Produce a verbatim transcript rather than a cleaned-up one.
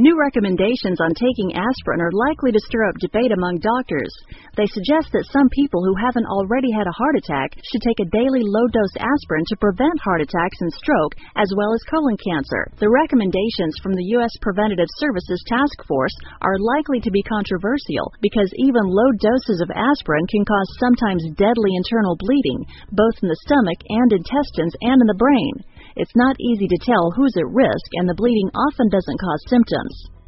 New recommendations on taking aspirin are likely to stir up debate among doctors. They suggest that some people who haven't already had a heart attack should take a daily low-dose aspirin to prevent heart attacks and stroke, as well as colon cancer. The recommendations from the U S Preventative Services Task Force are likely to be controversial because even low doses of aspirin can cause sometimes deadly internal bleeding, both in the stomach and intestines and in the brain. It's not easy to tell who's at risk, and the bleeding often doesn't cause symptoms.